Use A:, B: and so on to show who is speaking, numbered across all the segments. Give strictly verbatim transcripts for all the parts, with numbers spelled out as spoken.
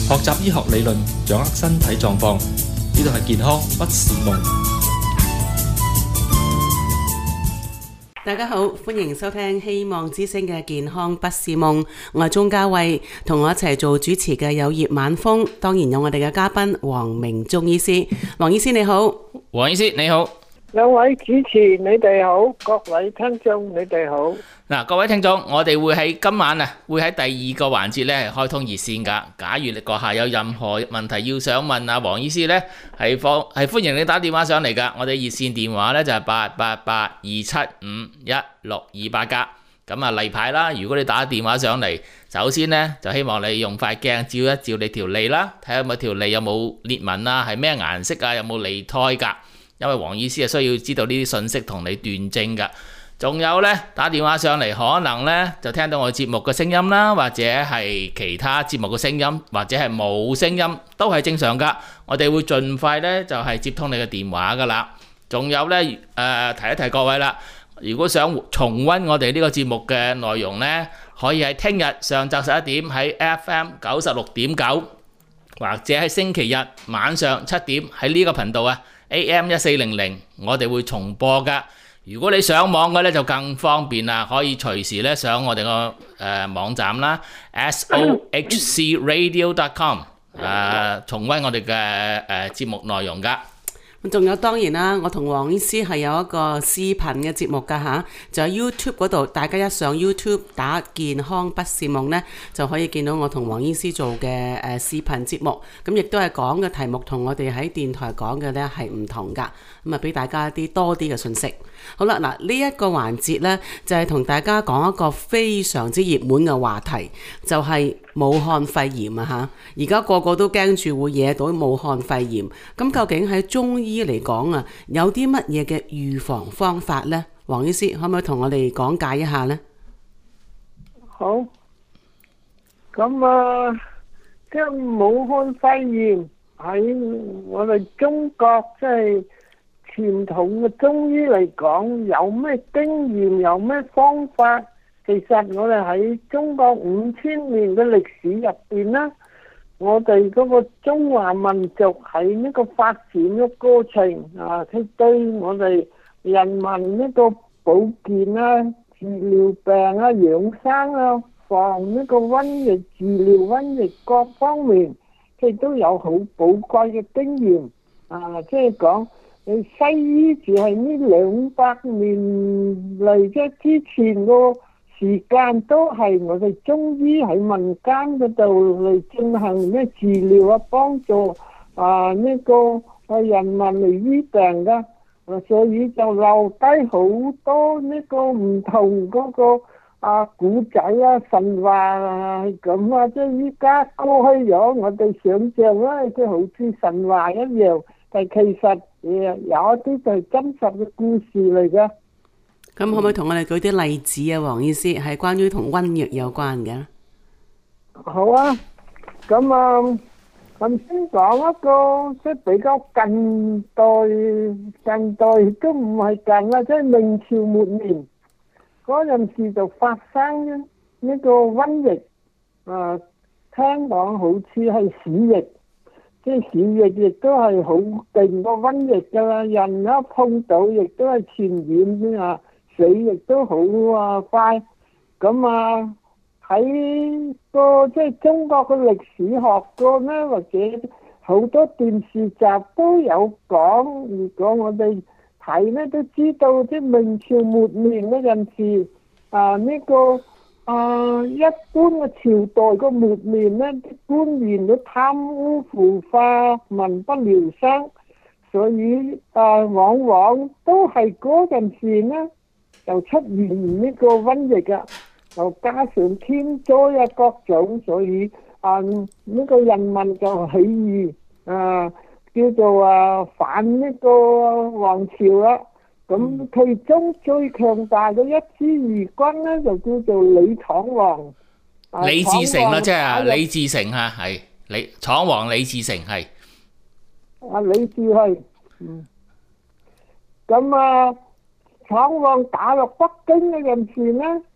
A: 學習醫學理論，掌握身體狀況。呢度係健康不是夢。
B: 大家好，歡迎收聽希望之聲嘅健康不是夢。我係鍾嘉慧，同我一齊做主持嘅有葉晚風，當然有我哋嘅嘉賓黃明中醫師。黃醫師你好。
C: 黃醫師你好。
D: 兩位主持你哋好，各位聽眾你哋好。
C: 嗱，各位聽眾，我哋會喺今晚啊，會喺第二個環節咧開通熱線噶。假如你閣下有任何問題要想問啊黃醫師咧，係放係歡迎你打電話上嚟噶。我哋熱線電話咧就係八八八二七五一六二八噶。咁啊例牌啦，如果你打電話上嚟，首先咧就希望你用塊鏡照一照你條脷啦，睇下有冇條脷有冇裂紋啊，係咩顏色啊，有冇脷苔噶。因為黃醫師係需要知道呢啲信息同你斷症噶。仲有呢，打電話上嚟可能呢就聽到我節目嘅聲音啦，或者係其他節目嘅聲音，或者係冇聲音，都係正常噶。我哋會盡快呢就係接通你嘅電話噶啦。仲有呢，誒、呃、提一提各位啦，如果想重溫我哋呢個節目嘅內容呢，可以喺聽日上晝十一點喺 F M 九十六點九，或者喺星期日晚上七點喺呢個頻道啊 A M 一四零零，我哋會重播噶。如果你上網嘅咧就更方便啦，可以隨時咧上我哋個誒網站啦 S O H C radio dot com 誒重溫我哋嘅誒節目內容噶。
B: 仲有當然啦，我同黃醫師係有一個視頻嘅節目噶吓，就喺 YouTube 嗰度，大家一上 YouTube 打健康不是夢呢，就可以見到我同黃醫師做嘅誒視頻節目。咁亦都係講嘅題目同我哋喺電台講嘅呢係唔同噶，咁啊俾大家一啲多啲嘅信息。好啦，嗱呢一個環節呢，就係同大家講一個非常之熱門嘅話題，就係武漢肺炎啊吓！而家個個都驚住會惹到武漢肺炎，咁究竟喺中醫嚟講啊，有啲乜嘢嘅預防方法呢？黃醫師可唔可以同我哋講解一下呢？
D: 好，咁啊，即係武漢肺炎喺我哋中國即係傳統嘅中醫嚟講，有咩經驗，有咩方法？其實我哋喺中國五千年嘅歷史入邊啦，我哋嗰個中華民族喺呢個發展嘅過程啊，佢對我哋人民呢個保健啊、治療病啊、養生啊、防呢個瘟疫、治療瘟疫各方面，佢都有好寶貴嘅經驗啊！即係講，你西醫就係呢兩百年嚟即係之前個時間都係我哋中醫喺民間嗰度嚟進行咩治療啊，幫助啊呢個啊人民嚟醫病噶，所以就留低好多呢個唔同嗰個啊古仔啊神話啊咁啊，即係依家過去咗，我哋想象咧，即係好似神話一樣，但其實誒有一啲就係真實嘅故事嚟噶。
B: 咁可唔可以同我哋舉啲例子啊？黃醫師係關於同瘟疫有關嘅。
D: 好啊，咁啊，咁先講一個即係比較近代，近代都唔係近啦，即係明朝末年嗰陣時就發生呢個瘟疫，啊，聽講好似係鼠疫，即係鼠疫亦都係好勁個瘟疫噶啦，人一碰到亦都係傳染先啊。死亦都好啊快，咁啊喺個即係中國嘅歷史學過咧，或者好多電視集都有講。如果我哋睇咧，都知道即係明朝末年嗰陣時啊，呢個啊一般嘅朝代個末年咧，啲官員都貪污腐化、民不聊生，所以啊往往都係嗰陣時咧。就出現呢個瘟疫啊，又加上天災啊各種，所以啊呢、這個人民就起義啊，叫做啊反呢個皇朝啦。咁其中最強大嘅一支義軍咧，就叫做李闖王。
C: 李自成啦，即係啊李自成嚇，係李闖王李自成係。
D: 啊李自係，嗯，咁啊。闖王打落北京嘅陣時咧，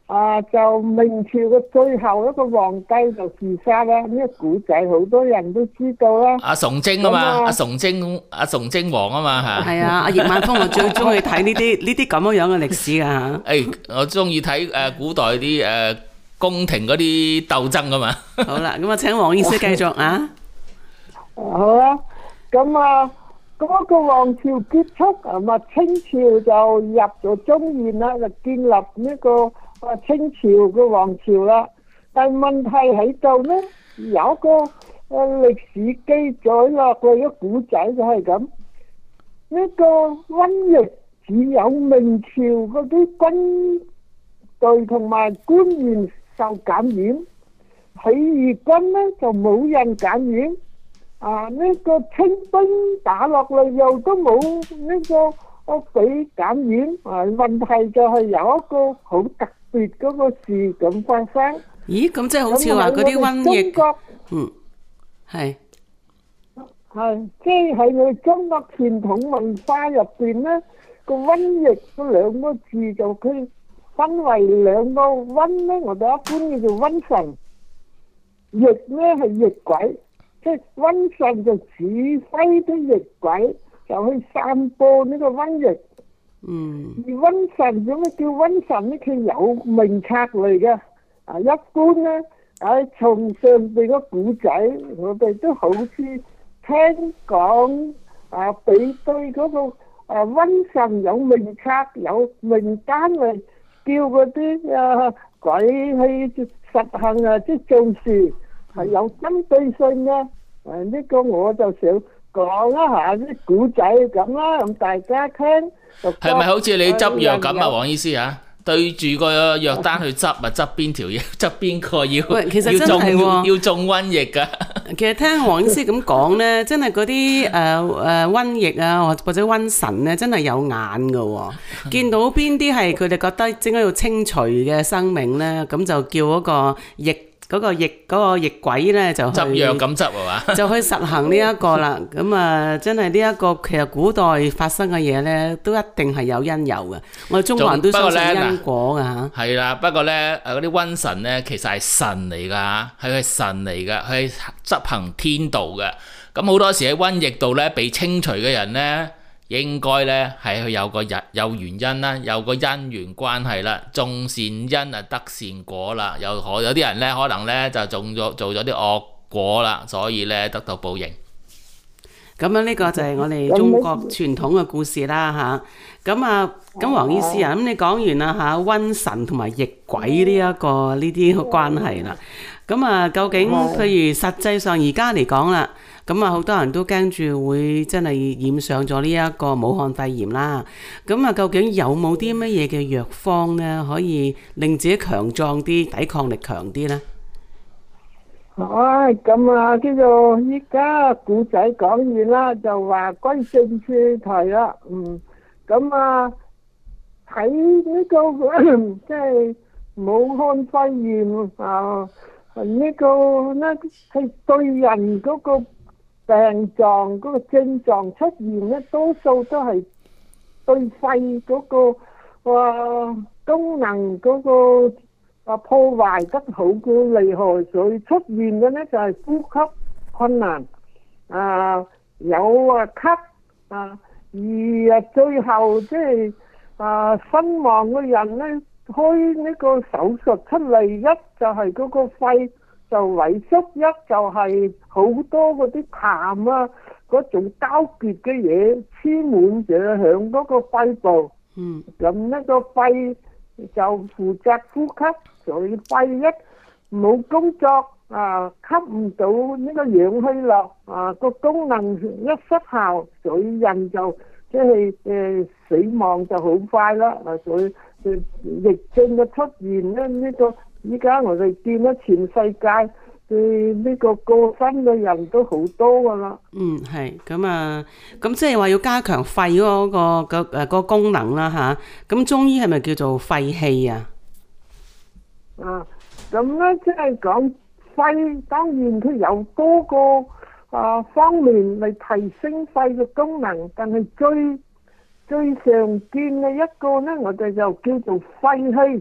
D: 啊，就明朝嘅最後一個皇帝就自殺啦。呢個古仔好多人都知道啦。
C: 阿崇禎啊嘛，
D: 咁啊
C: 阿崇禎阿崇禎王啊嘛嚇。
B: 係啊，阿葉晚風我最中意睇呢啲呢啲咁樣樣嘅歷史噶嚇。
C: 誒，我中意睇誒古代啲誒宮廷嗰啲鬥爭噶嘛。
B: 好啦，咁啊請黃醫師繼續啊。
D: 好啦，咁啊嗰個王朝結束，咁啊清朝就入咗中原啦，就建立呢個啊清朝嘅王朝啦。但係問題喺度呢，有個誒歷史記載落嚟嘅古仔就係咁。呢個瘟疫只有明朝嗰啲軍隊同埋官員受感染，起義軍呢就冇人感染。啊！呢、這個清兵打落嚟又都冇呢個我俾感染，啊問題就係有一個好特別嗰個事咁發生。
B: 咦？咁即係好似話嗰啲瘟疫，嗯，係
D: 係即係喺我哋中國傳統文化入邊咧，個瘟疫嗰兩個字就佢分為兩個瘟咧，我哋一般叫做瘟神，疫咧係疫鬼。即係瘟神就指揮啲疫鬼，就去散播呢個瘟疫。
B: 嗯。
D: 而瘟神點解叫瘟神咧？佢有名冊嚟嘅。啊，一般咧喺從上邊個古仔，我哋都好似聽講啊，比對嗰個啊瘟神有名冊、有名單嚟叫嗰啲啊鬼去實行啊，即係做事。係有針對性嘅，誒呢個我就想講一下啲古仔咁啦，咁大家聽。
C: 係咪好似你執藥咁啊，黃醫師啊？對住個藥單去執啊，執邊條嘢，執邊個要？
B: 喂，其實真係
C: 喎，要中瘟疫㗎。
B: 其實聽黃醫師咁講咧，真係嗰啲誒誒瘟疫啊，或或者瘟神咧，真係有眼㗎喎。見到邊啲係佢哋覺得應該要清除嘅生命咧，咁就叫嗰個疫。嗰個疫嗰個疫鬼咧就去
C: 執藥咁執係嘛？
B: 就去實行呢一個啦。咁啊，真係呢一個其實古代發生嘅嘢咧，都一定係有因由嘅。我哋中國人都相信因果㗎嚇。
C: 係啦，不過咧誒嗰啲瘟神咧其實係神嚟㗎，係佢神嚟㗎，佢係執行天道嘅。咁好多時喺瘟疫度咧被清除嘅人咧，應該咧係佢有個日有原因啦，有個因緣關係啦，種善因啊得善果啦，有可有啲人咧可能咧就種咗做咗啲惡果啦，所以咧得到報應。
B: 咁樣呢個就係我哋中國傳統嘅故事啦嚇。咁啊，咁黃醫師啊，咁你講完啦嚇，瘟神同埋疫鬼呢一個呢啲關係啦。咁啊，究竟譬如實際上而家嚟講啦。咁啊，好多人都驚住會真係染上咗呢一個武漢肺炎啦。咁啊，究竟有冇啲乜嘢嘅藥方咧，可以令自己強壯啲、抵抗力強啲咧？
D: 唉，咁啊，叫做依家古仔講完啦，就話歸正主題啦。嗯，咁啊，睇呢個即係武漢肺炎啊，呢個咧係對人嗰個病狀嗰個症狀出現咧，多數都係對肺嗰個啊功能嗰個啊破壞得好過厲害，所以出現嘅咧就係呼吸困難啊，有啊咳啊，而啊最後即係啊身亡嘅人咧，開呢個手術出嚟，一就係嗰個肺就萎縮，一就係好多嗰啲痰啊，嗰種膠結嘅嘢黐滿咗響嗰個肺部。嗯，咁呢個肺就負責呼吸，所以肺一冇工作啊，吸唔到呢個氧氣落啊，個功能一失效，所以人就即係誒死亡就好快啦。啊，所以誒疫症嘅出現咧，呢個依家我哋見到全世界嘅呢個過身嘅人都好多噶啦。
B: 嗯，係咁啊，咁即係話要加強肺嗰個個誒個功能啦吓。咁中醫係咪叫做肺氣啊？
D: 啊，咁咧即係講肺，當然佢有多個啊方面嚟提升肺嘅功能，但係最最常見嘅一個咧，我哋就叫做肺氣。即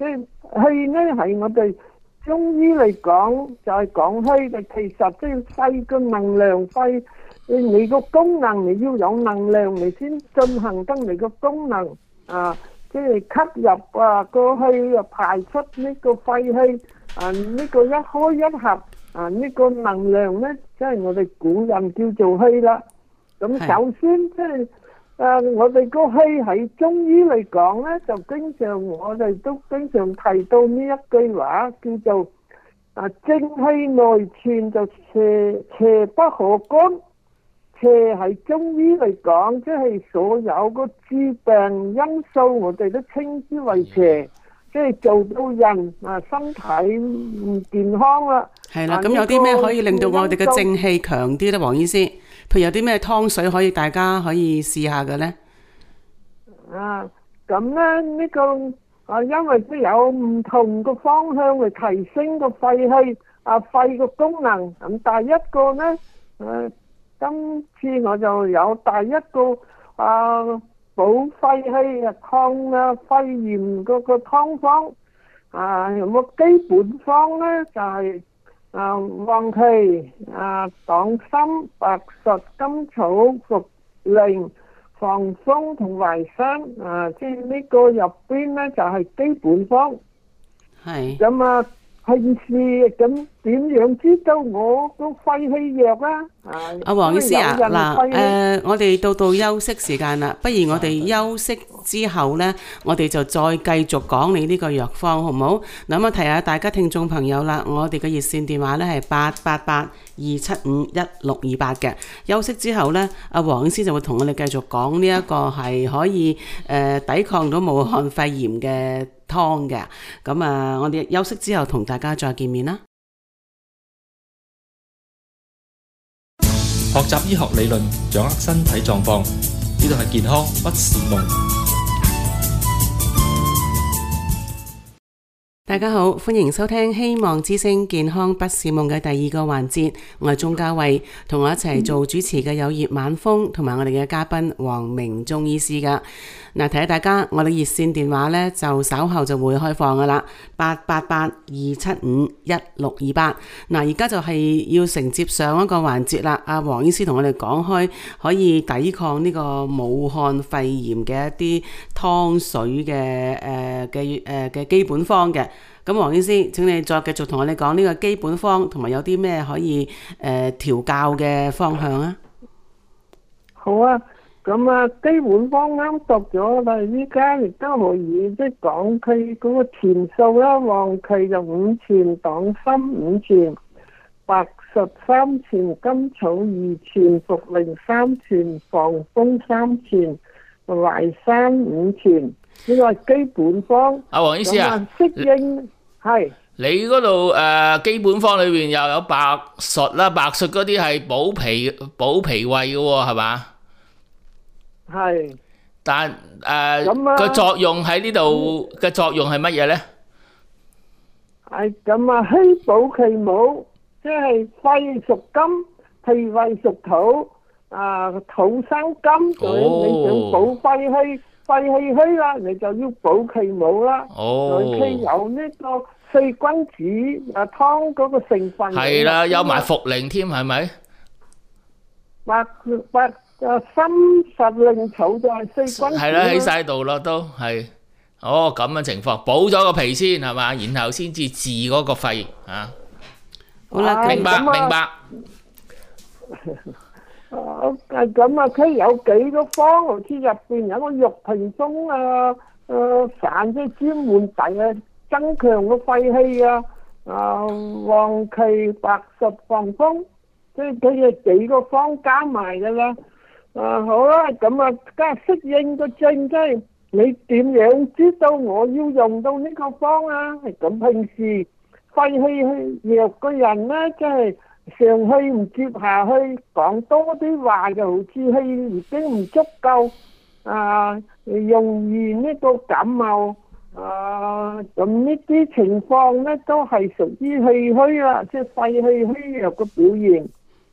D: 即係氣咧係我哋中醫嚟講就係講氣嘅，其實即係肺嘅能量，肺你個功能你要有能量你先進行得你個功能啊，即係吸入啊個氣啊排出呢個肺氣啊，呢個一開一合啊，呢個能量咧即係我哋古人叫做氣啦。咁首先即係誒我哋個氣喺中醫嚟講咧，就經常我哋都經常提到呢一句話叫做啊正氣內存就邪邪不可干。邪係中醫嚟講，即係所有個致病因素，我哋都稱之為邪，即係做到人啊身體唔健康啦。
B: 係啦，咁有啲咩可以令到我哋嘅正氣強啲咧，黃醫師？譬如有啲咩湯水可以大家可以試下嘅咧？
D: 啊，咁咧呢個啊，因為都有唔同嘅方向嚟提升個肺氣啊，肺嘅功能。咁第一個咧，誒。今次我就有第一個啊保肺氣啊抗啊肺炎嗰個湯方啊，有冇基本方咧就係、是、啊黃芪啊黨參白術甘草茯苓防風同淮山啊，即係呢個入邊咧就係、是、基本方。係咁啊。平時咁點樣知道我個肺氣弱啊？阿黃醫師啊，
B: 嗱，誒，我哋到到休息時間啦，不如我哋休息之後呢，我哋就再繼續講你呢個藥方，好唔好？咁啊，提下大家聽眾朋友啦，我哋嘅熱線電話呢係八八八二七五一六二八嘅。休息之後呢，阿黃醫師就會同我哋繼續講呢一個係可以誒抵抗到武漢肺炎嘅湯嘅。咁啊，我哋休息之後同大家再見面啦。
A: 學習醫學理論，掌握身體狀況，呢度係健康不是夢。
B: 大家好，歡迎收聽希望之聲健康不是夢嘅第二個環節，我係鍾嘉慧，同我一齊做主持嘅有葉晚風同埋我哋嘅嘉賓黃明中醫師噶。嗱，提下大家，我哋熱線電話呢就稍後就會開放噶啦，八八八二七五一六二八。嗱，而家就係要承接上一個環節啦，阿黃醫師同我哋講開可以抵抗呢個武漢肺炎嘅一啲湯水嘅誒嘅誒嘅基本方嘅。咁黃醫師，請你再繼續同我哋講呢個基本方，同埋有啲咩可以誒調教嘅方向啊？
D: 好啊，咁啊基本方啱讀咗，但係依家亦都可以即係講佢嗰個錢數啦，黃芪就五錢，黨參五錢，白術三錢，甘草二錢，茯苓三錢，防風三錢，淮山五錢。呢個係基本方。阿黃醫師啊，適應係
C: 你嗰度誒基本方裏邊又有白術啦，白術嗰啲係補脾補脾胃嘅喎，係嘛？係。但誒個作用喺呢度嘅作用係乜嘢咧？
D: 係咁啊，虛補其母，即係肺屬金，脾胃屬土，啊土生金，所以你想補肺氣。肺氣虛啦，你就要補其母啦。哦，佢有呢個四君子啊湯嗰個成分。
C: 係啦，有埋茯苓添，係咪？
D: 白白啊參茯苓草就係四君子。係啦，
C: 喺晒度咯，都係。哦，咁嘅情況，補咗個脾先係嘛，然後先至治嗰個肺啊。好啦，明白明白。
D: 啊咁啊，佢有幾個方，好似入邊有個玉屏風啊，誒散即係專門第啊增強個肺氣啊，啊黃芪白術防風，即係佢係幾個方加埋噶啦。啊好啦，咁啊加適應個症，即係你點樣知道我要用到呢個方啊？咁平時肺氣弱嘅人咧，即係。上氣唔接下氣，講多啲話就好似氣已經唔足夠，啊容易呢個感冒，啊咁呢啲情況呢都係屬於氣虛啦，即係肺氣虛弱嘅表現。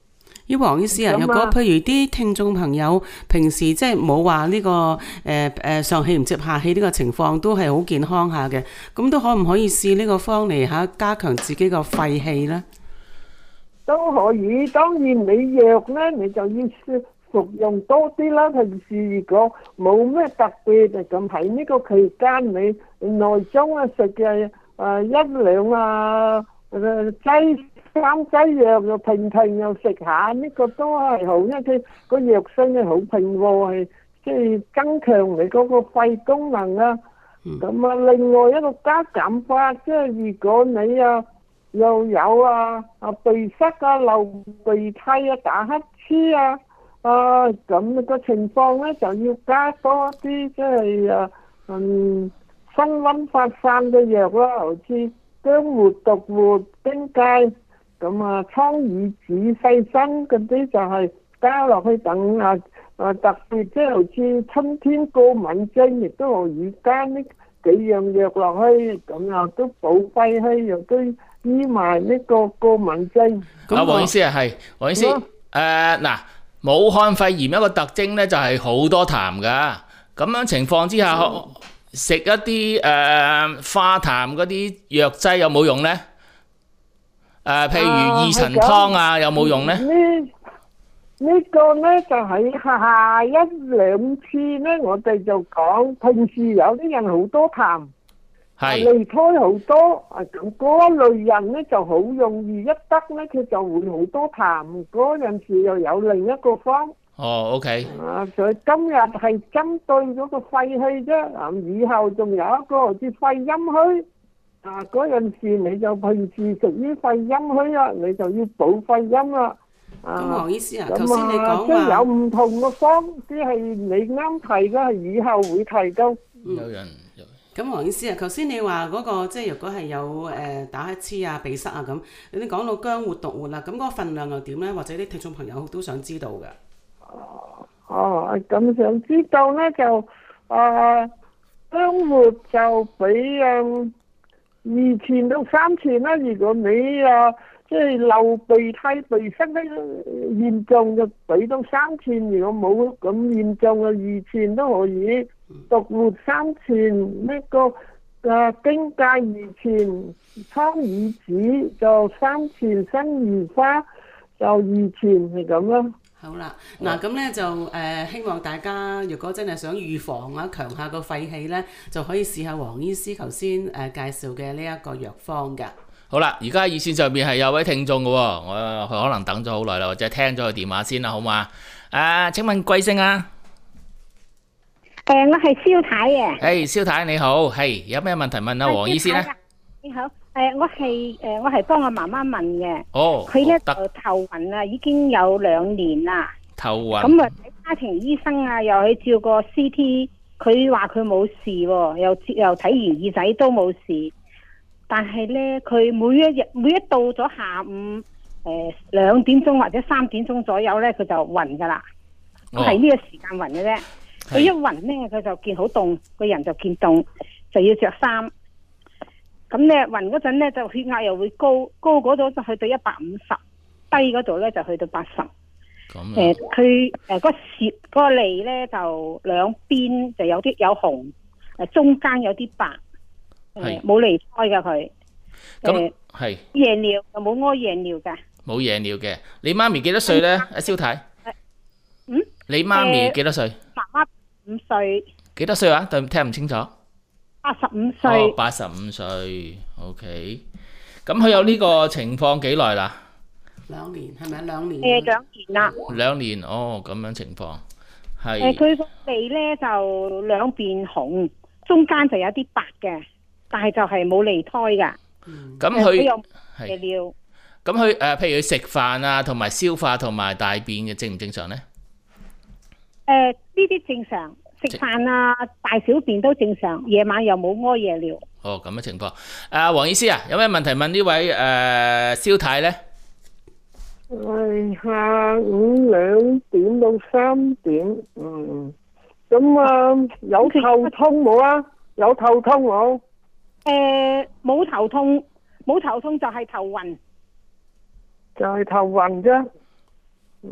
B: 咦，黃醫師啊，
D: 咁啊
B: 如果譬如啲聽眾朋友平時即係冇話呢個誒誒上氣唔接下氣呢個情況，都係好健康下嘅，咁都可唔可以試呢個方嚟嚇加強自己個肺氣呢？
D: 都可以，當然你藥咧，你就要服用多啲啦。平時如果冇咩特別，咁喺呢個期間，你內中啊食嘅誒一兩啊誒劑三劑藥又平平又食下，呢個都係好，因為佢個藥性係好平和，係即係增強你嗰個肺功能啊。咁啊，另外一個加減法，即係如果你啊又有啊啊鼻塞啊、流鼻涕啊、打乞嗤啊啊咁個情況咧，就要加多啲即係啊嗯辛溫發散嘅藥啦，好似薑活、獨活、丁芥。咁啊，蒼耳子、細辛嗰啲就係加落去等啊啊，特別即係好似春天過敏症，亦都可以加呢幾樣藥落去，咁啊都補肺氣，又都醫埋呢個過敏症。
C: 啊，黃醫師啊，係黃醫師，誒嗱，武漢肺炎一個特徵咧就係好多痰噶，咁樣情況之下，食一啲誒化痰嗰啲藥劑有冇用咧？誒，譬如二陳湯啊，有冇用咧？
D: 呢呢個咧就喺下一兩次咧，我哋就講，平時有啲人好多痰，
C: 係
D: 脷苔好多，啊咁嗰類人咧就好容易一得咧，佢就會好多痰，嗰陣時又有另一個方。
C: 哦，OK。
D: 啊，所以今日係針對嗰個肺氣啫，啊以後仲有一個好似肺陰虛。啊！嗰陣時你就平時屬於肺陰虛啊，你就要補肺陰啦。
B: 咁黃醫師啊，頭
D: 咁
B: 先你講
D: 即係有
B: 話，
D: 唔同嘅方，啲係你啱提嘅，係以後會提到。
C: 有人有
B: 咁黃醫師啊，頭先你話嗰個即係如果係有誒打乞嗤啊、鼻塞啊咁，你講到薑活、獨活啦，咁嗰個份量又點咧？或者啲聽眾朋友都想知道嘅。
D: 哦，咁想知道咧就啊，薑活就比嗯。二錢到三錢啦，如果你啊即係流鼻涕、鼻塞咧嚴重就俾到三錢，如果冇咁嚴重嘅二錢都可以。獨活三錢，呢、這個啊丁芥二錢，蒼耳子就三錢，辛夷花就二錢，係咁啦。
B: 好啦，嗱咁咧就誒、呃、希望大家如果真係想預防啊強下個肺氣咧，就可以試下黃醫師頭先誒介紹嘅呢一個藥方㗎。
C: 好啦，而家熱線上面係有位聽眾嘅喎，我佢可能等咗好耐啦，或者聽咗佢電話先啦，好嘛？誒、啊，請問貴姓啊？
E: 誒、呃，我係蕭太嘅。
C: 誒，蕭太你好，係有咩問題問啊黃醫師咧？
E: 你好，誒、呃，我係誒、呃，我係幫我媽媽問嘅。
C: 哦，
E: 佢咧
C: 得
E: 就頭暈啊，已經有兩年啦。
C: 頭暈。
E: 咁啊，睇家庭醫生啊，又去照個 C T， 佢話佢冇事喎，又又睇完耳仔都冇事。但係咧，佢每一日每一到咗下午誒兩點鐘或者三點鐘左右咧，佢就暈噶啦。
C: 哦。
E: 係呢個時間暈嘅啫。佢一暈咧，佢就見好凍，個人就見凍，就要着衫。咁咧暈嗰陣咧，就血壓又會高，高嗰度就去到一百五十，低嗰度咧就去到八十。
C: 咁
E: 誒，佢誒個舌嗰個脷咧就兩邊就有啲有紅，誒中間有啲白，誒冇離開噶佢。
C: 咁係
E: 夜尿又冇屙夜尿噶。
C: 冇夜尿嘅，你媽咪幾多歲咧？阿蕭太。
E: 嗯。
C: 你媽咪幾多歲？
E: 媽媽五歲。
C: 幾多歲啊？對，聽唔清楚。
E: 八十五歲。
C: 哦，八十五歲。OK。咁佢有呢個情況幾耐啦？
B: 兩年係咪兩年？
E: 誒，兩年啦。
C: 兩年哦，咁樣情況係。
E: 誒，佢個鼻咧就兩邊紅，中間就有啲白嘅，但係就係冇離胎噶。
C: 咁佢
E: 係夜尿。
C: 咁佢誒，譬如佢食飯啊，同埋消化同埋大便嘅正唔正常咧？
E: 誒，呢啲正常，食飯啊、大小便都正常，夜晚又冇屙夜尿。
C: 哦，咁嘅情況。誒，黃醫師啊，有咩問題問呢位誒蕭太咧？
D: 係下午兩點到三點，嗯，咁啊有頭痛冇啊？有頭痛冇？
E: 誒，冇頭痛，冇頭痛就係頭暈。
D: 就係頭暈啫。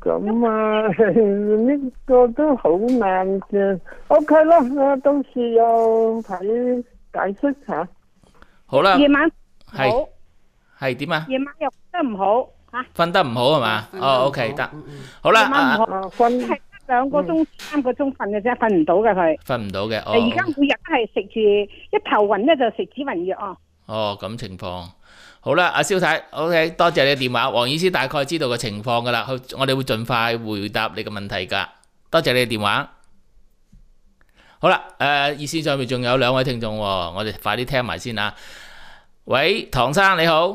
D: 咁啊，呢個都好難嘅。OK 啦，我到時又睇解釋下。
C: 好啦，
E: 夜晚唔
C: 係
E: 好，
C: 係點啊？
E: 夜晚又得唔好嚇，
C: 瞓得唔好係嘛？哦，OK 得，好啦，啊
E: 夜晚唔好，
D: 啊，瞓
E: 係得兩個鐘、三個鐘瞓嘅啫，瞓唔到嘅佢。
C: 瞓唔到嘅，哦
E: 誒而家每日都係食住一頭暈咧，就食止暈藥啊。
C: 哦咁情況。好啦，阿蕭太，OK，多謝你嘅電話，黃醫師大概知道個情況噶啦，我哋會盡快回答你嘅問題噶。多謝你嘅電話。好啦，誒、呃，熱線上面仲有兩位聽眾喎，我哋快啲聽埋先啊。喂，唐生你好。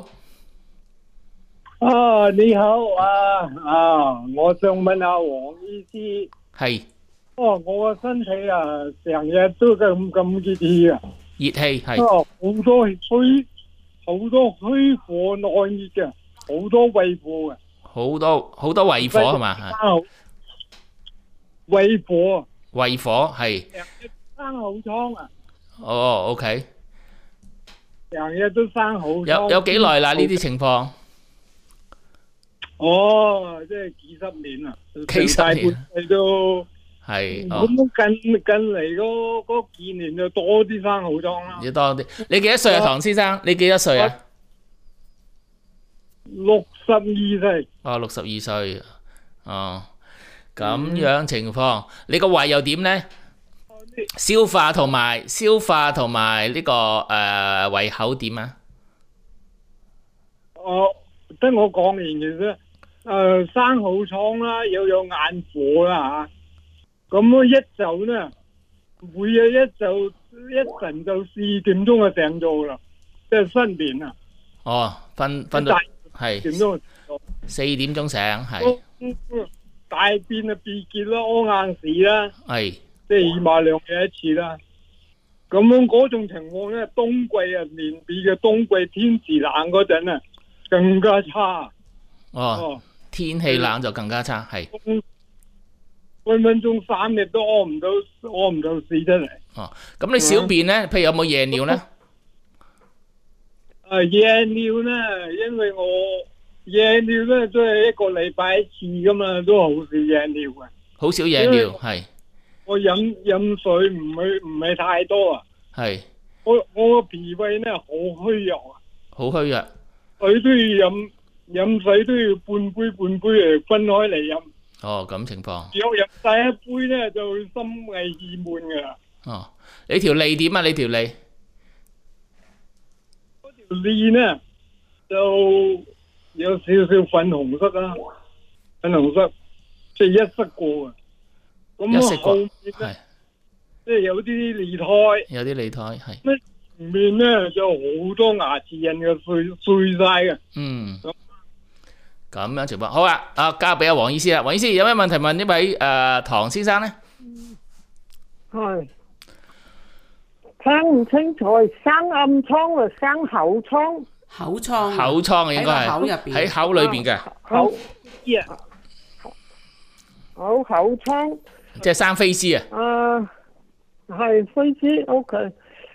F: 啊，你好啊啊！我想問下黃醫師，
C: 係
F: 哦，我個身體啊，成日都咁咁熱氣啊，
C: 熱氣係
F: 哦，好多虛，好多虛火內熱嘅，好多胃火嘅，
C: 好多好多胃火係嘛？係
F: 生好胃火，
C: 胃火係。
F: 成日生好瘡啊，
C: 哦，OK。
F: 成日都生好瘡。
C: 有有幾耐啦？呢啲情況？
F: 哦，即係幾十年啦，
C: 幾十年
F: 大半世都
C: 係哦，
F: 咁近近嚟嗰嗰幾年就多啲生好瘡啦。
C: 要多啲。你幾多歲啊，唐先生？你幾多歲啊？
F: 六十二歲。
C: 哦，六十二歲。哦，咁樣情況，你個胃又點呢？消化同埋消化同埋呢個誒胃口點啊？
F: 哦，得我講完嘅啫。誒，生好瘡啦，又有眼火啦嚇。咁我一早呢，每日一早一晨就四點鐘就醒咗啦，即係新年啊。
C: 哦，瞓瞓到係
F: 點鐘
C: 四點鐘醒係。
F: 大便啊，閉結啦，屙硬屎啦，
C: 係
F: 即係起碼兩日一次啦。咁樣嗰種情況咧，冬季啊，年尾嘅冬季天時冷嗰陣啊，更加差。
C: 哦，
F: 哦，
C: 天氣冷就更加差係。
F: 分分鐘三日都屙唔到，屙唔到屎出嚟。
C: 哦，咁你小便咧，譬如有冇夜尿咧？
F: 啊，夜尿咧，因為我夜尿咧都係一個禮拜一次噶嘛，都好少夜尿嘅。
C: 好少夜尿係。
F: 我飲飲水唔係唔係太多啊。
C: 係。
F: 我我個脾胃咧好虛弱啊。
C: 好虛弱。
F: 水都要飲，飲水都要半杯半杯嚟分開嚟飲。
C: 哦，咁情況。
F: 如果飲晒一杯咧，就會心胃意悶噶啦。
C: 哦，你條脷點啊？你條脷？
F: 嗰條脷咧就有少少粉紅色啦，粉紅色，即係一塞過啊。咁後面咧，即係有啲脷苔，
C: 有啲脷苔係。
F: 咩前面咧就好多牙齒印嘅碎碎晒嘅。
C: 嗯。咁樣情況好啊！啊，交俾阿黃醫師啦。黃醫師有咩問題問呢位誒唐先生咧？
D: 係聽唔清楚，生暗瘡啊，生口瘡，
B: 口瘡，
C: 口瘡啊，應該係
B: 喺個口入邊，
C: 喺口裏邊嘅。
F: 口啊，
D: 口口瘡，
C: 即係生飛絲啊！
D: 啊，係飛絲 ，OK。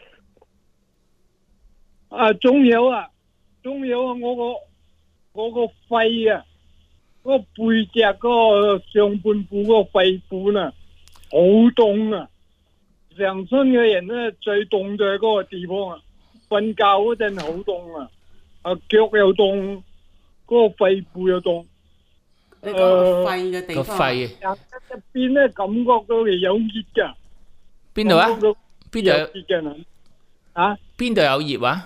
F: 啊，仲有啊，仲有啊，我個。我個肺啊，嗰個背脊嗰個上半部嗰個肺管啊，好凍啊！成身嘅人咧最凍就係嗰個地方啊，瞓覺嗰陣好凍啊，啊腳又凍，嗰個肺部又凍。
B: 你講個肺嘅地方。
C: 個肺。
F: 入邊咧感覺到係有熱噶。
C: 邊度啊？邊度有
F: 熱嘅啊？
C: 邊度有熱啊？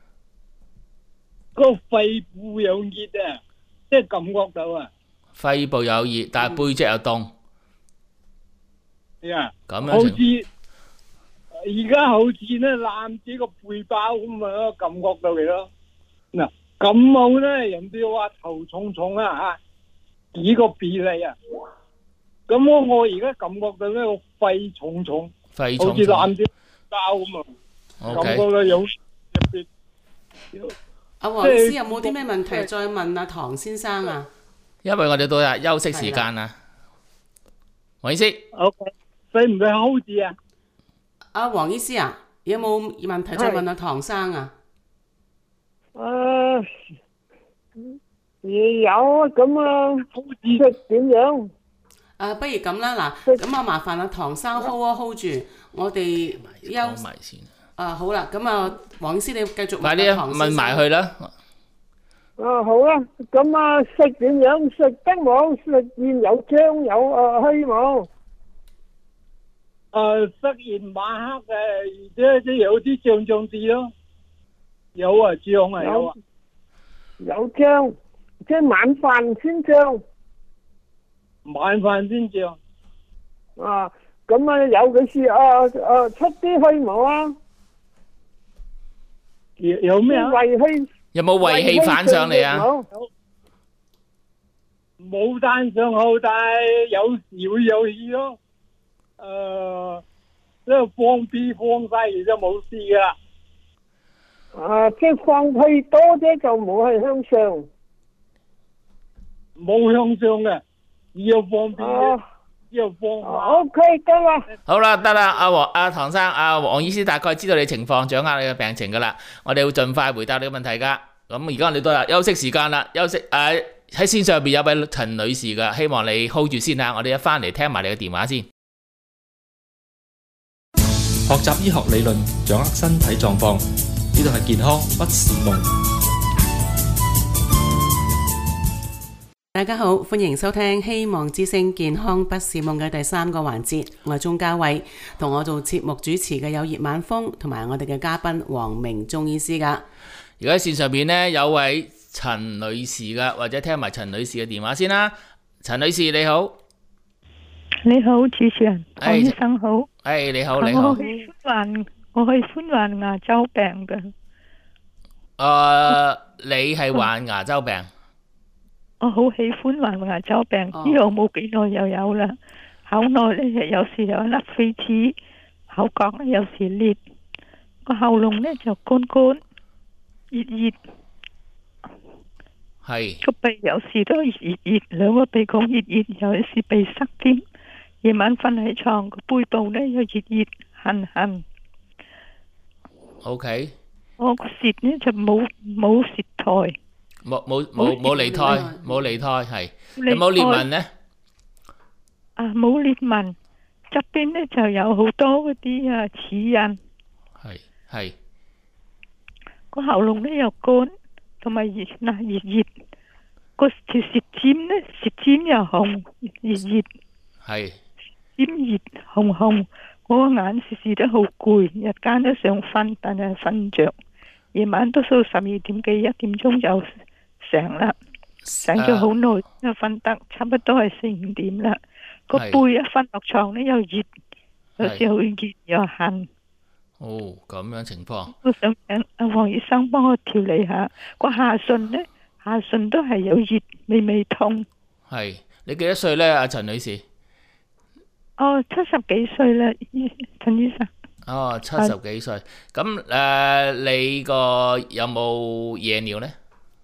F: 個肺部有熱啊，即係感覺到啊。
C: 肺部有熱，但係背脊又凍。
F: 係啊，
C: 咁樣
F: 好似而家好似咧攬住個背包咁啊，感覺到嚟咯。嗱，感冒咧，人哋話頭重重啊吓，呢個比例啊。咁我我而家感覺到呢個肺重重，
C: 肺重重，
F: 好似攬住包咁啊，感覺到有入邊。
B: 阿黃醫師有冇啲咩問題再問阿唐先生啊？
C: 因為我哋到日休息時間啦。黃醫師
F: ，OK，使唔使 hold 住啊？
B: 阿黃醫師啊，有冇問題再問阿唐生啊？
D: 誒， 也有啊，咁啊，食點樣？
B: 誒，不如咁啦，嗱，咁啊麻煩阿唐生 hold 一 hold 住，我哋休
C: 講埋先。
B: 啊好啦，咁啊黃醫師你繼續
C: 快啲啊，
B: 唐
C: 問埋佢啦。
D: 啊好啊，咁啊食點樣？食得冇？食完有薑有啊虛冇？
F: 誒，食完晚黑嘅，即係即有啲醬醬啲咯。有啊，醬啊有啊。
D: 有薑，即係晚飯先薑。
F: 晚飯先醬。
D: 啊，咁啊有幾時啊啊出啲虛冇啊？
F: 有有咩啊？
D: 胃虛。
C: 有冇胃氣反上嚟啊？
F: 冇單上好，但係有時會有事咯。誒，即係放屁放晒嚟就冇事噶啦。
D: 啊，即係放屁多啫，就冇係向上，
F: 冇向上嘅，只有放屁嘅，只有放。
D: O K 得啦。
C: 好啦，得啦，阿黃阿唐生，阿黃醫師大概知道你情況，掌握你嘅病情噶啦，我哋會盡快回答你嘅問題噶。咁而家我哋都係休息時間啦，休息誒喺線上邊有位陳女士噶，希望你 hold 住先啊，我哋一翻嚟聽埋你嘅電話先。
A: 學習醫學理論，掌握身體狀況，呢度係健康不是夢。
B: 大家好，歡迎收聽希望之聲健康不是夢嘅第三個環節，我係鍾嘉慧，同我做節目主持嘅有葉晚風同埋我哋嘅嘉賓黃明中醫師噶。
C: 而家喺線上邊呢，有位陳女士噶，或者聽埋陳女士嘅電話先啦。陳女士你好。
G: 你好，主持人，黃醫生好。
C: 誒、哎，你好，你好。
G: 我係寬患，我係寬患牙周病嘅。誒、
C: 呃，你係患牙周病？
G: 我好喜歡患牙周病，呢度冇幾耐又有啦。口內咧有時有一粒飛滋，口角咧有時裂，個喉嚨咧就乾乾熱熱，
C: 係
G: 個鼻有時都熱熱，兩個鼻孔熱熱，有時鼻塞添。夜晚瞓喺床個背部咧又熱熱痕痕。
C: O K。
G: 我個舌咧就冇冇舌苔。
C: 冇冇冇冇離胎，冇離胎係。有冇裂紋呢？
G: 啊，冇裂紋，側邊咧就有好多嗰啲啊齒印。
C: 係係。
G: 個喉嚨咧又乾，同埋熱嗱熱熱。個條舌尖咧，舌尖又紅熱熱。係。尖熱紅紅，我個眼時時都好攰，日間都想瞓，但係瞓唔着。夜晚多數十二點幾一點鐘就醒啦，醒咗好耐，又瞓得差不多係四五點啦。個背一瞓落床咧又熱，有時好熱又痕。
C: 哦，咁樣情況。
G: 我想請阿黃醫生幫我調理下個下唇咧，下唇都係有熱，微微痛。
C: 係，你幾多歲咧，阿陳女士？
G: 哦，七十幾歲啦，陳醫生。
C: 哦，七十幾歲，咁誒、呃，你個有冇夜尿呢？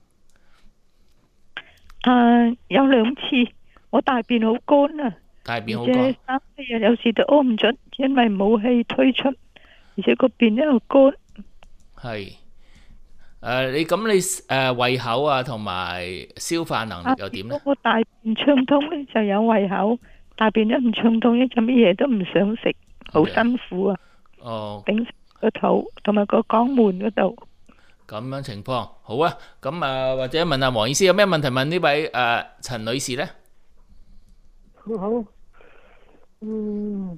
G: 誒、呃，有兩次，我大便好乾啊，
C: 大便好乾，
G: 三四日有時都屙唔出，因為冇氣推出，而且個便一路乾。係，誒、
C: 呃，你咁你誒、呃、胃口啊，同埋消化能力又點呢？
G: 我大便暢通咧就有胃口，大便一唔暢通咧就乜嘢都唔想食，好辛苦啊。哦，頂個肚同埋個肛門嗰度。
C: 咁樣情況好啊，咁啊或者問下黃醫師有咩問題問呢位誒陳女士咧？
D: 好，嗯，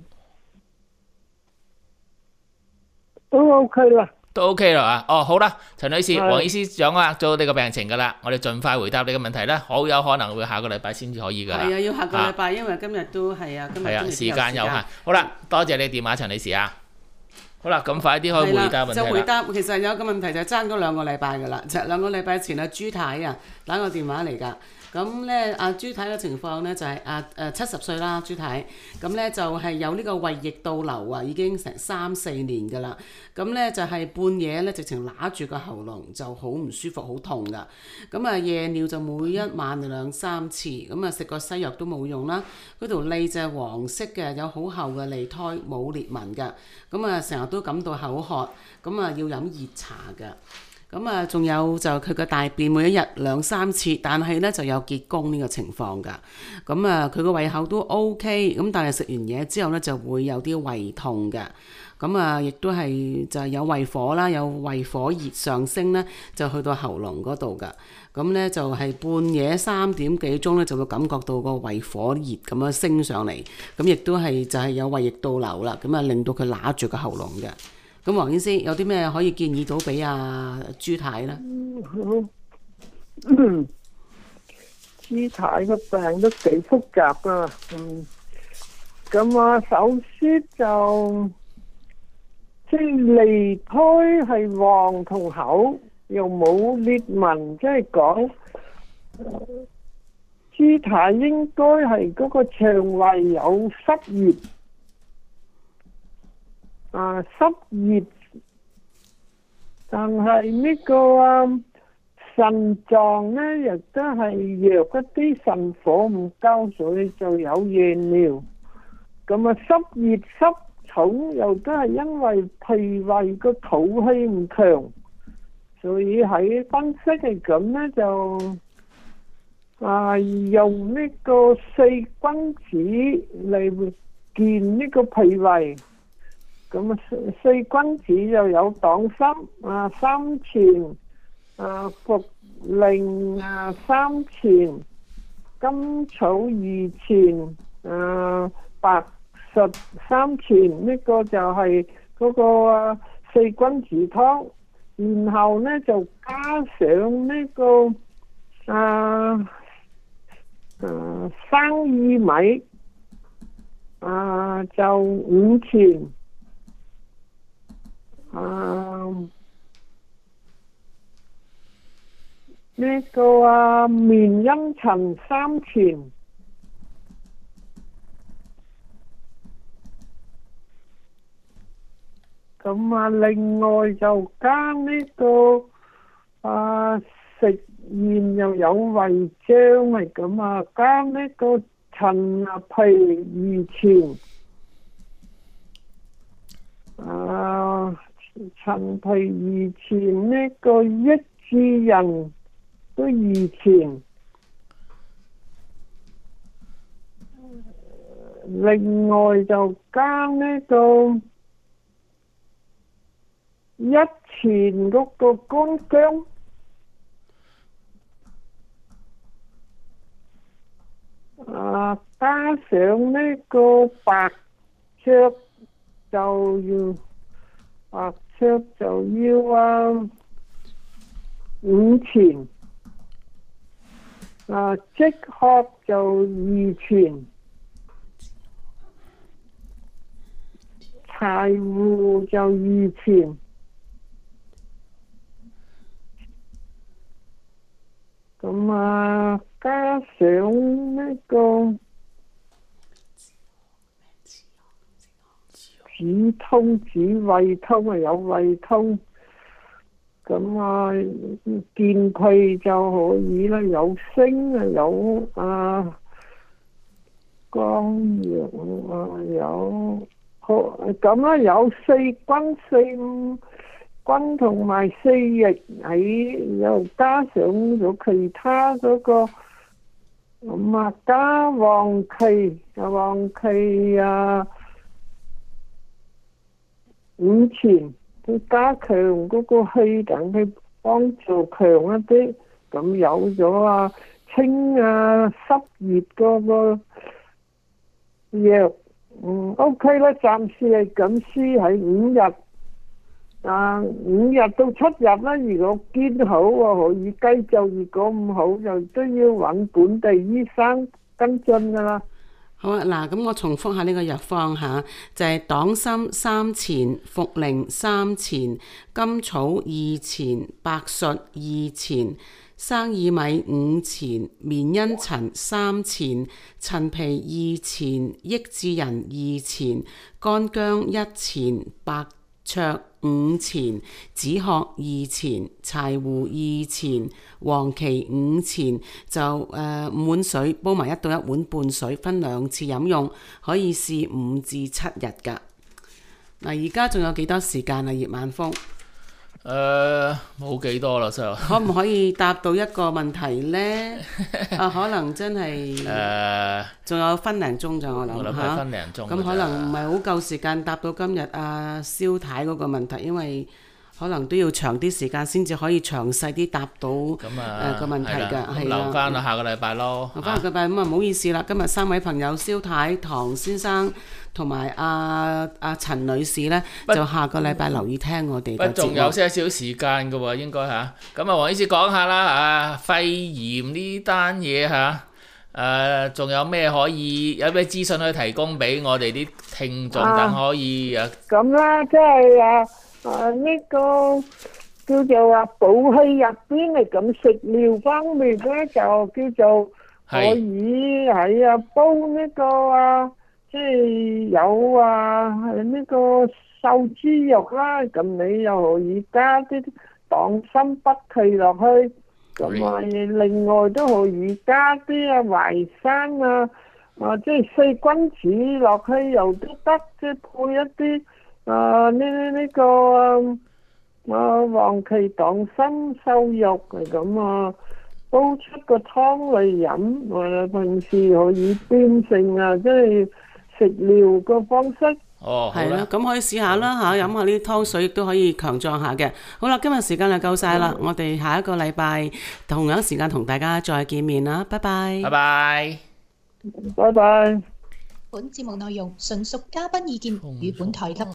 D: 都 OK 啦，
C: 都 OK 啦啊！哦，好啦，陳女士，黃醫師掌握咗你個病情噶啦，我哋盡快回答你嘅問題啦，好有可能會下個禮拜先至可以噶。係
B: 啊，要下個禮拜，因為今日都係啊，今日
C: 係啊，時間有限。好啦，多謝你電話，陳女士啊。好啦，咁快啲可以回答問題啦。
B: 就回答，其實有個問題就爭咗兩個禮拜噶啦，就兩個禮拜前阿朱太啊打個電話嚟㗎。咁咧，阿朱太嘅情況咧就係阿誒七十歲啦，朱太。咁咧就係有呢個胃液倒流啊，已經成三四年㗎啦。咁咧就係半夜咧，直情揦住個喉嚨就好唔舒服，好痛㗎。咁啊夜尿就每一晚兩三次，咁啊食個西藥都冇用啦。嗰條脷就係黃色嘅，有好厚嘅脷苔，冇裂紋㗎。咁啊成日都感到口渴，咁啊要飲熱茶㗎。 咁啊，仲有就佢個大便每一日兩三次，但係咧就有結宮呢個情況㗎。咁啊，佢個胃口都 OK，咁但係食完嘢之後咧就會有啲胃痛嘅。咁啊，亦都係就係有胃火啦，有胃火熱上升咧，就去到喉嚨嗰度㗎。咁咧就係半夜三點幾鐘咧就會感覺到個胃火熱咁樣升上嚟，咁亦都係就係有胃液倒流啦，咁啊令到佢揦住個喉嚨嘅。咁黃醫師有啲咩可以建議到俾阿朱太咧？
D: 嗯，朱太個病都幾複雜噶，嗯，咁啊，首先就即係離胎係黃同口，又冇裂紋，即係講朱太應該係嗰個腸胃有濕熱。啊，濕熱，但係呢個啊腎臟咧亦都係弱一啲，腎火唔夠，所以就有夜尿。咁啊濕熱濕重又都係因為脾胃個土氣唔強，所以喺分析係咁咧就啊用呢個四君子嚟健呢個脾胃。咁啊，四君子就有黨參啊、三錢啊、茯苓啊、三錢、甘草二錢啊、白術三錢，呢個就係嗰個啊四君子湯。然後咧就加上呢個啊啊生薏米啊，就五錢。啊！呢、這個啊，綿茵陳三錢，咁啊，另外就加呢、這個啊食鹽又有胃漿咪咁啊，加呢個陳啊皮二錢，啊。陳皮二錢，呢個益智仁都二錢，另外就加呢個一錢嗰個乾薑，啊加上呢個白芍就要白芍就要啊五錢，啊即刻就二錢，柴胡就二錢，咁啊加上呢個止痛止胃痛啊，有胃痛，咁啊健脾就可以啦，有鋅啊，有啊肝陽啊，有咁啦，有四君四五君同埋四翼喺，又加上咗其他嗰個咁啊加黃芪啊黃芪啊五錢，佢加強嗰個氣，等佢幫助強一啲，咁有咗啊清啊濕熱嗰個藥，嗯 OK 啦，暫時係咁施喺五日，啊五日到七日啦，如果堅好啊可以繼續，如果唔好就都要揾本地醫生跟進噶啦。
B: 好啊，嗱，咁我重複下呢個藥方嚇，就係黨參三錢、茯苓三錢、甘草二錢、白術二錢、生薏米五錢、綿茵陳三錢、陳皮二錢、益智仁二錢、乾薑一錢、白芍五錢、止渴二錢、柴胡二錢、黃芪五錢，就誒、呃、五碗水煲埋一到一碗半水，分兩次飲用，可以試五至七日㗎。嗱，而家仲有幾多時間啊？葉晚風，
C: 誒冇幾多啦，就
B: 可唔可以答到一個問題呢？啊，可能真係誒，仲有分零鐘就我諗
C: 我諗係分零鐘。
B: 咁可能唔係好夠時間答到今日阿蕭太嗰個問題，因為可能都要長啲時間先至可以詳細啲答到誒個問題㗎。
C: 係留翻啦，下個禮拜咯。
B: 留翻下個禮拜咁啊，唔好意思啦，今日三位朋友蕭太、唐先生同埋阿阿陳女士呢，就下個禮拜留意聽我哋嘅節目。
C: 仲有些少時間㗎喎，應該嚇。咁啊，黃醫師講下啦，啊肺炎呢單嘢嚇，誒仲有咩可以有咩資訊可以提供俾我哋啲聽眾，等可以誒
D: 咁啦，即係啊啊呢個叫做話補氣入邊嚟咁食療方面咧，就叫做可以係啊煲呢個啊。即係有啊，係呢個瘦豬肉啦，咁你又可以加啲黨參北芪落去，咁啊另外都可以加啲啊淮山啊，啊即係四君子落去又都得，即係配一啲啊呢呢呢個啊黃芪黨參瘦肉嚟咁啊，煲出個湯嚟飲，我平時可以變成啊即係。食療個方式，
C: 哦，
B: 係啦，咁可以試下啦嚇，飲下呢啲湯水亦都可以強壯下嘅。好啦，今日時間就夠晒啦，我哋下一個禮拜同樣時間同大家再見面啦，拜拜，
C: 拜拜，
D: 拜拜。
H: 本節目內容純屬嘉賓意見，與本台立